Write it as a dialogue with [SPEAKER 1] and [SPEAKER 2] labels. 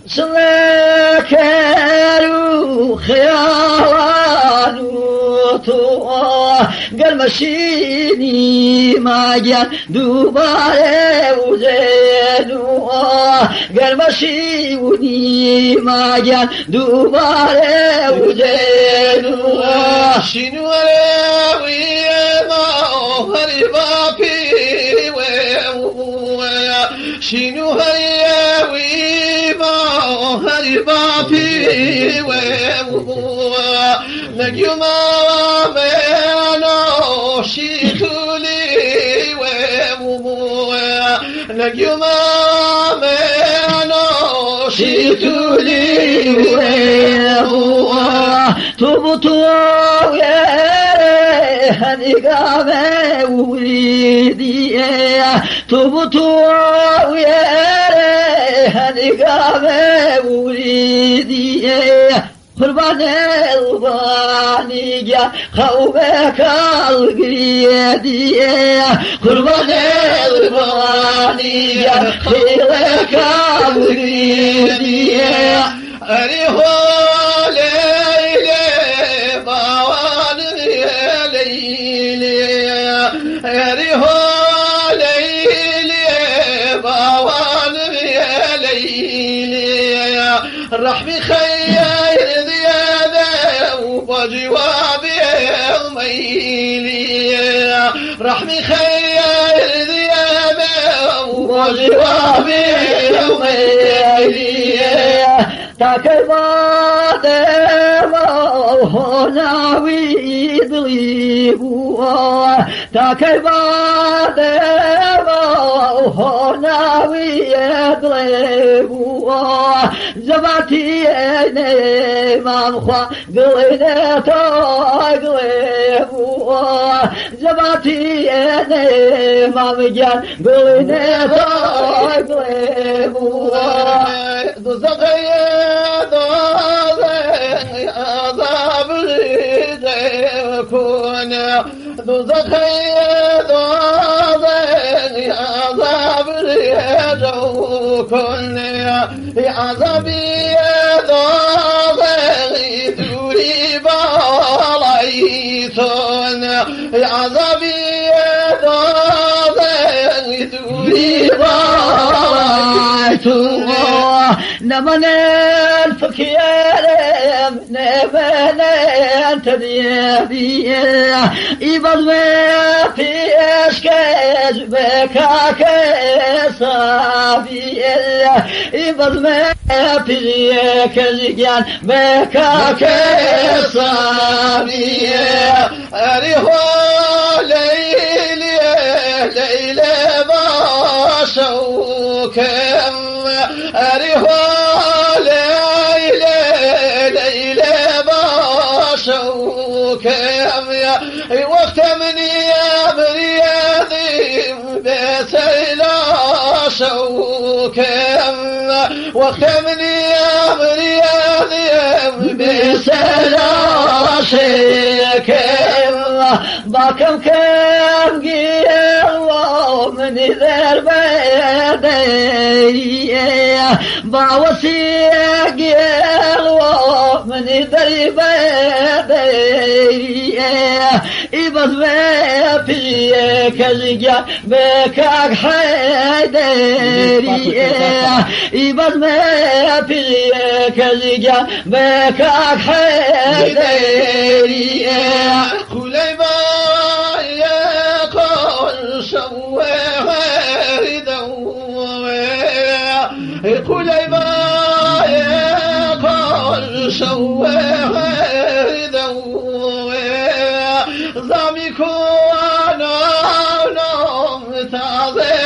[SPEAKER 1] سنكرو خيالانو تو قلمشيني ما جان دوباره وزينو قلمشيني ما جان دوباره وزينو
[SPEAKER 2] شنو راوي ما هربا في شنو راوي ما هربا في نجم ما شيتولي نجم ما شيتولي
[SPEAKER 1] تبتو يا هنيقامي وليدي تبتو يا هنيقامي وليدي قربان الباني جا خوفك القريدي قربان الباني جا خيرك القريدي
[SPEAKER 2] أريه ليلي باوان ليلي أريه ليلي باوان ليلي رحمي خير زيادة وجوابي ميلي رحمي خير زيادة وجوابي ميلي
[SPEAKER 1] تاكبات هنا ويدليبوا تاكبات هنا ويدليبوا زباتي مانخوا قلنا تاقلبوا زباتي مامجان قلنا تاقلبوا
[SPEAKER 2] عذاب كون دوزخ عذاب كون عذابي دوري بالايتون عذابي دوري بالايتون نمن الفكير نمن تديبي إبض ما في أشكاج بكاك صافي إبض ما في كزيان بكاك صافي أريه ليلي ليلي باشوكم أريه ليلي ليلي باشوكم وقت مني برياضي بسيلا شوكم وقت مني برياضي بسيلا شوكم باكم كم قيلوا من ذر بدي باوسي قيلوا من ذر بدي إبض ما في كزيجا بكاك حيدري إبض ما في كزيجا بكاك حيدري خليبا يقول شوه خليبا يقول شوه ضامي كوانا نوم تازي